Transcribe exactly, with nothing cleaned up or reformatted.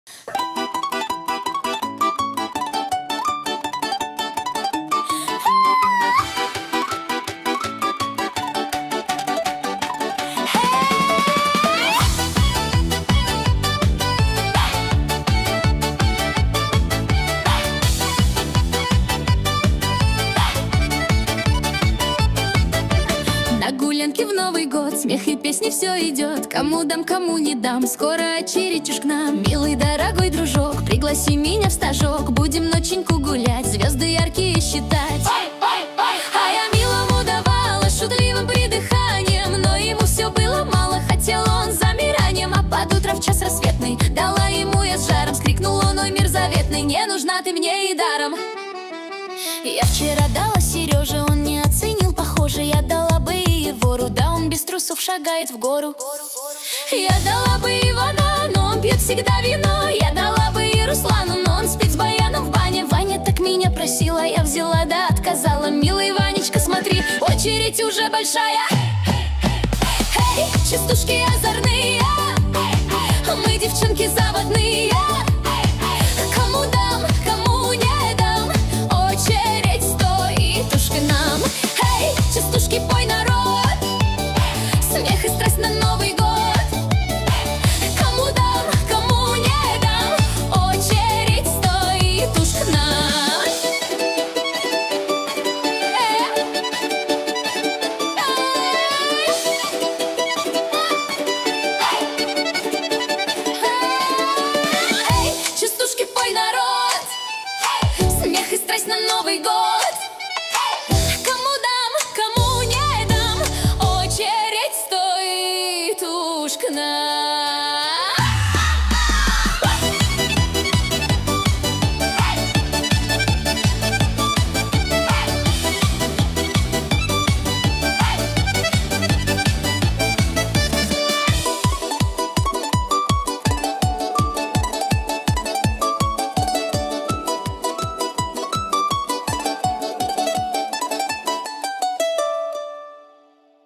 На гулянке в Новый год смех и песни, все идет. Кому дам, кому не дам, скоро очередь уж к нам. Милый, дорогой дружок, пригласи меня в стажок. Будем ноченьку гулять, звезды яркие считать. А я милому давала шутливым придыханием, но ему все было мало, хотел он замиранием. А под утро в час рассветный дала ему я с жаром. Скрикнул он: ой, мир заветный, не нужна ты мне и даром. Я вчера дала Сереже, он не оценил, похоже. Я дала бы и Евору, да он без трусов шагает в гору. Я дала бы Ивана, но он пьет всегда вино. Я дала бы и Руслану, но он спит с баяном в бане. Ваня так меня просила, я взяла да отказала. Милый Ванечка, смотри, очередь уже большая. Эй, частушки озорные, мы девчонки за